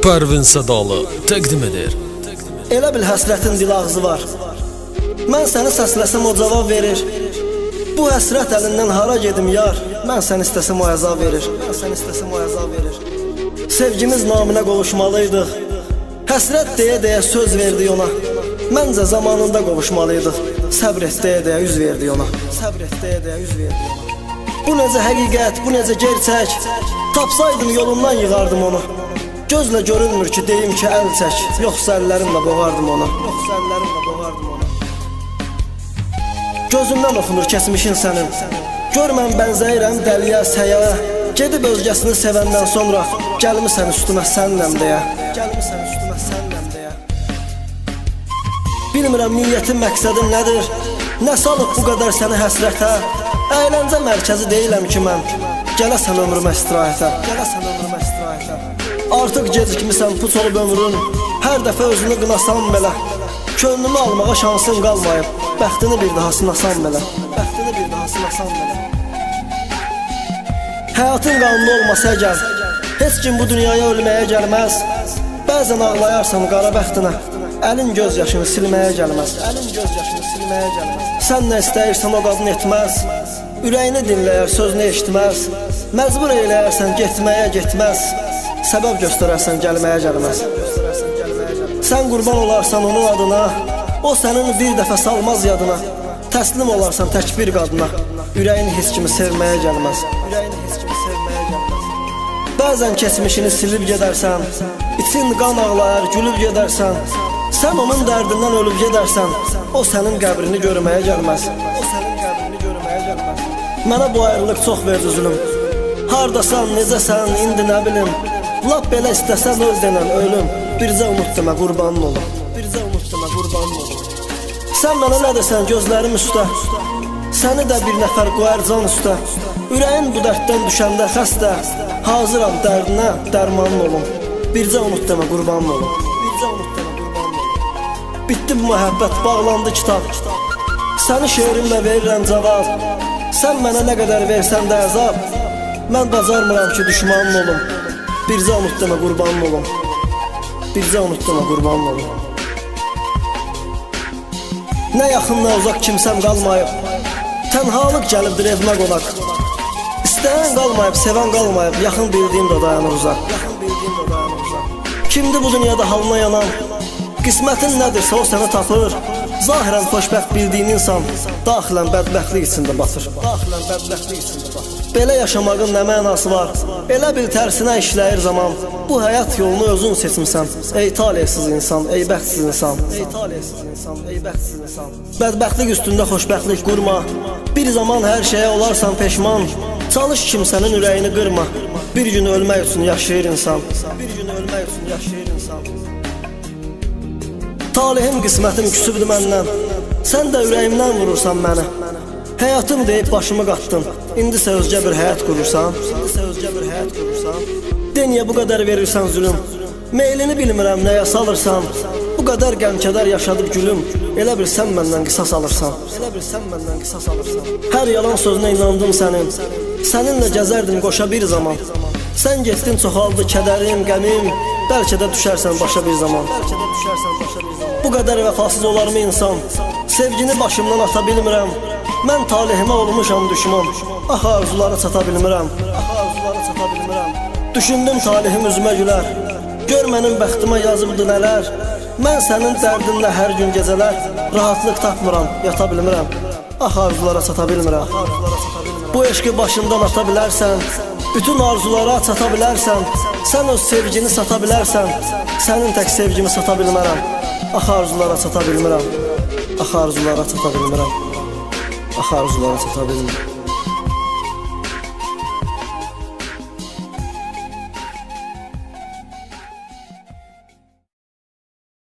Pərvin Sədalı təqdim edir. Elə bil həsrətin dil ağzı var. Mən səni səsləsəm o cavab verir. Bu həsrət əlindən hara gedim yar? Mən səni istəsəm o əzab verir. Sevgimiz naminə qovuşmalıydıq. Həsrət deyə söz verdi ona. Məncə zamanında qovuşmalıydıq. Səbr et deyə üz verdi ona. Bu necə həqiqət, bu necə gerçək? Tapsaydım yolundan yığardım onu. Gözlə görünmür ki, deyim ki, əl çək. Yoxsa əllərimlə boğardım onu. Gözündən oxunur keçmişin sənin. Gör mən bənzəyirəm dəliyə, səyə. Gedib özgəsini sevəndən sonra gəlmisən üstümə sənnəm deyə. Bilmirəm niyyətin, məqsədin nədir? Nə salıb bu qədər səni həsrətə? Əyləncə mərkəzi deyiləm ki mən. Gələsən ömrümə istirahətə. Artıq gecikmisən, puç olub ömrün. Hər dəfə özünü qınasan belə. Könlümü almağa şansın qalmayıb. Bəxtini bir daha sınasan belə. Həyatın qanunu olmasa əgər, heç kim bu dünyaya ölməyə gəlməz. Bəzən ağlayarsan qara bəxtinə, əlin göz yaşını silməyə gəlməz. Sən nə istəyirsən o qadın etməz. Ürəyini dinləyər, sözünü eşitməz. Məcbur eləyərsən getməz. Səbəb göstərərsən gəlməz. Sən qurban olarsan onun adına, o sənin bir dəfə salmaz yadına. Təslim olarsan tək bir qadına, ürəyini heç kimi sevməyə gəlməz. Bəzən keçmişini silib gedərsən, için qan ağlayar, gülüb gedərsən. Sən onun dərdindən ölüb gedərsən, o sənin qəbrini görməyə gəlməz. Mənə bu ayrılıq çox verdi zülüm. Hardasan, necəsən, indi nə bilim. Lap belə istəsən öl denən ölüm. Bircə umut demə qurbanın olum. Sən mənə nə desən gözlərim üstə. Səni də bir nəfər qoyar can üstə. Ürəyin bu dərddən düşəndə xəstə. Hazıram dərdinə, dərmanın olum. Bircə umut demə qurbanın olum. Bitdi bu məhəbbət, bağlandı kitab. Səni şeirimlə verirəm cavab. Sən mənə nə qədər versən də əzab. Mən bacarmıram ki, düşmanın olum. Bircə umut demə qurbanın olum. Nə yaxın, nə uzaq kimsəm qalmayıb. Tənhalıq gəlibdir evimə qonaq. İstəyən qalmayıb, sevən qalmayıb. Yaxın bildiyim də dayanır uzaq. Kimdir bu dünyada halına yanan? Qismətin nədirsə o səni tapır. Zahirən xoşbəxt bildiyin insan daxilən bədbəxtlik içində batır. Belə yaşamağın nə mənası var? Elə bil tərsinə işləyir zaman. Bu həyat yolunu özün seçmisən. Ey talihsiz insan, ey bəxtsiz insan. Bədbəxtlik üstündə xoşbəxtlik qurma. Bir zaman hər şeyə olarsan peşman. Çalış kimsənin ürəyini qırma. Bir gün ölmək üçün yaşayır insan. Talihim, qismətim küsübdür məndən. Sən də ürəyimdən vurursan məni. Həyatım deyib başımı qatdın. İndisə özgə bir həyat qurursan. Deniyə bu qədər verirsən zülüm. Meylini bilmirəm nəyə salırsan. Bu qədər qəm-kədər yaşadıb gülüm. Elə bir sən məndən qisas alırsan. Hər yalan sözünə inandım sənin. Səninlə gəzərdim qoşa bir zaman. Sən getdin, çoxaldı kədərim, qəmim. Bəlkə də düşərsən başa bir zaman. Bu qədər vəfasız olarmı insan? Sevgini başımdan ata bilmirəm. Mən talihimə olmuşam düşman. Axı arzulara çata bilmirəm. Düşündüm talihim üzümə gülər. Gör mənim bəxtimə yazıbdı nələr. Mən sənin dərdinlə hər gün gecələr. Rahatlıq tapmıram, yata bilmirəm. Axı arzulara çata bilmirəm. Bu eşqi başından ata bilərsən, bütün arzulara çata bilərsən. Sən öz sevgini sata bilərsən. Sənin tək sevgimi sata bilmərəm. Axı arzulara çata bilmirəm.